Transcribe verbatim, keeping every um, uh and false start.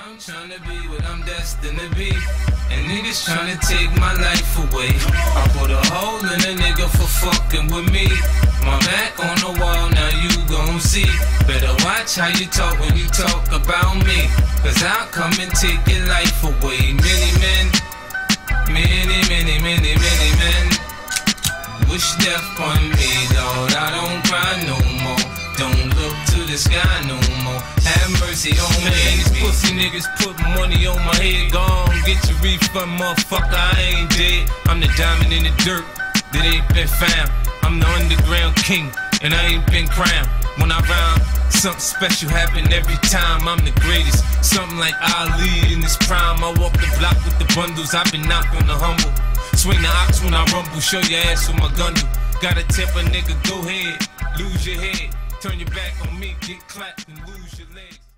I'm tryna be what I'm destined to be, and niggas tryna take my life away. I put a hole in a nigga for fucking with me. My back on the wall, now you gon' see. Better watch how you talk when you talk about me, cause I'll come and take your life away. Many men, many, many, many, many men wish death on me, Lord. I don't cry no more, don't look to the sky no more. Have mercy on me. These pussy niggas put money on my head. Gone, get your refund, motherfucker, I ain't dead. I'm the diamond in the dirt that ain't been found. I'm the underground king, and I ain't been crowned. When I rhyme, something special happen every time. I'm the greatest, something like Ali in his prime. I walk the block with the bundles, I've been knocked on the humble. Swing the ox when I rumble, show your ass with my gun do. Gotta tip a nigga, go ahead, lose your head. Turn your back on me, get clapped and lose your legs.